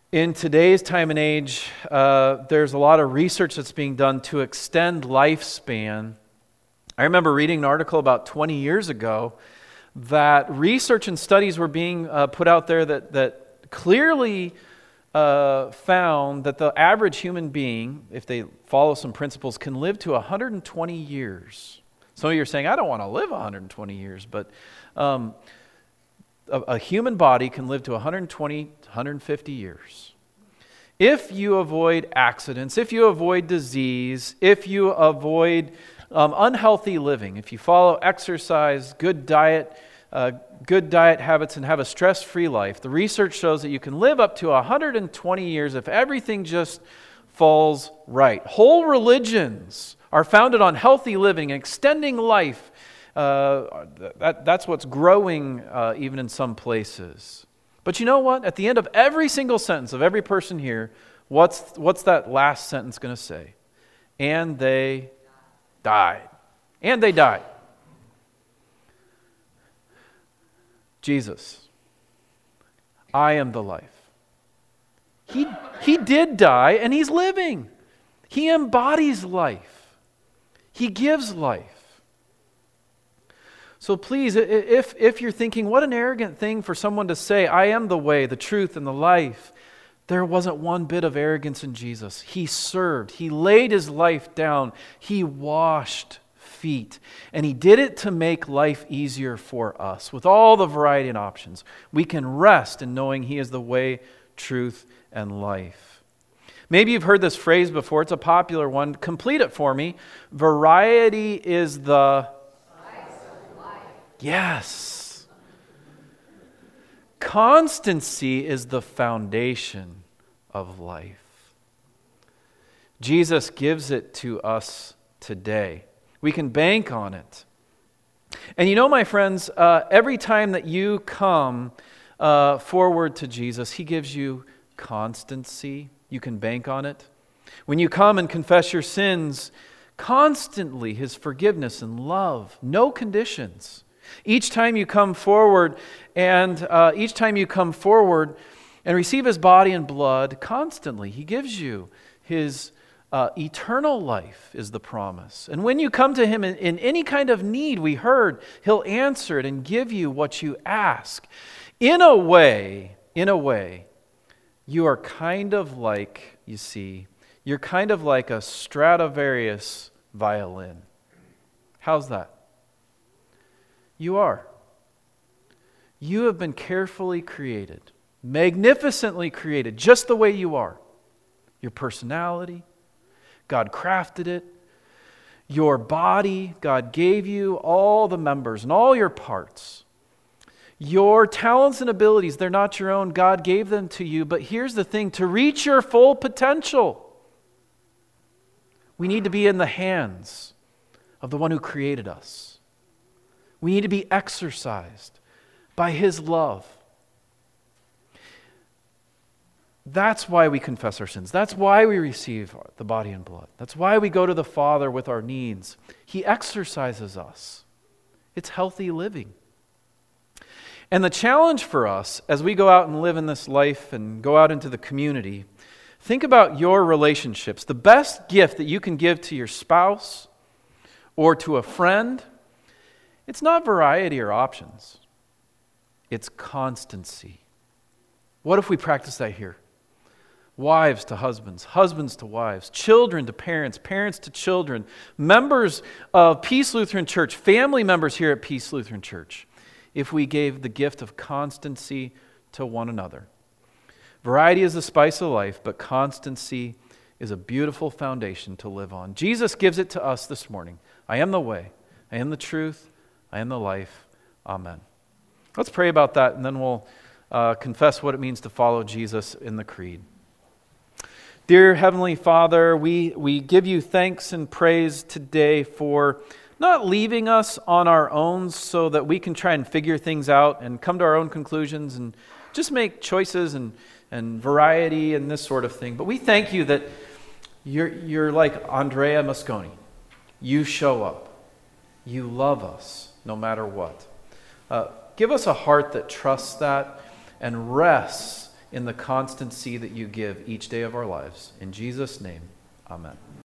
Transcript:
In today's time and age, there's a lot of research that's being done to extend lifespan. I remember reading an article about 20 years ago that research and studies were being put out there that clearly found that the average human being, if they follow some principles, can live to 120 years. Some of you are saying, I don't want to live 120 years, but a human body can live to 120, 150 years. If you avoid accidents, if you avoid disease, if you avoid unhealthy living, if you follow exercise, good diet habits, and have a stress-free life, the research shows that you can live up to 120 years if everything just falls right. Whole religions are founded on healthy living and extending life. That's what's growing even in some places. But you know what? At the end of every single sentence of every person here, what's that last sentence going to say? And they died. And they died. Jesus, I am the life. He did die and he's living. He embodies life. He gives life. So please, if you're thinking, what an arrogant thing for someone to say, I am the way, the truth, and the life, there wasn't one bit of arrogance in Jesus. He served. He laid his life down. He washed feet. And he did it to make life easier for us. With all the variety and options, we can rest in knowing he is the way, truth, and life. Maybe you've heard this phrase before. It's a popular one. Complete it for me. Variety is the... Yes. Constancy is the foundation of life. Jesus gives it to us today. We can bank on it. And you know, my friends, every time that you come forward to Jesus, he gives you constancy. You can bank on it. When you come and confess your sins, constantly his forgiveness and love, no conditions. Each time you come forward and receive his body and blood, constantly he gives you his eternal life is the promise. And when you come to him in any kind of need, we heard, he'll answer it and give you what you ask. In a way, you are kind of like, you're kind of like a Stradivarius violin. How's that? You are. You have been carefully created, magnificently created, just the way you are. Your personality, God crafted it. Your body, God gave you all the members and all your parts. Your talents and abilities, they're not your own. God gave them to you. But here's the thing, to reach your full potential, we need to be in the hands of the one who created us. We need to be exercised by his love. That's why we confess our sins. That's why we receive the body and blood. That's why we go to the Father with our needs. He exercises us. It's healthy living. And the challenge for us as we go out and live in this life and go out into the community, think about your relationships. The best gift that you can give to your spouse or to a friend, it's not variety or options. It's constancy. What if we practice that here? Wives to husbands, husbands to wives, children to parents, parents to children, members of Peace Lutheran Church, family members here at Peace Lutheran Church, if we gave the gift of constancy to one another. Variety is the spice of life, but constancy is a beautiful foundation to live on. Jesus gives it to us this morning. I am the way, I am the truth, I am the life. Amen. Let's pray about that, and then we'll confess what it means to follow Jesus in the creed. Dear Heavenly Father, we give you thanks and praise today for not leaving us on our own so that we can try and figure things out and come to our own conclusions and just make choices and variety and this sort of thing. But we thank you that you're like Andrea Mosconi. You show up. You love us no matter what. Give us a heart that trusts that and rests in the constancy that you give each day of our lives. In Jesus' name, amen.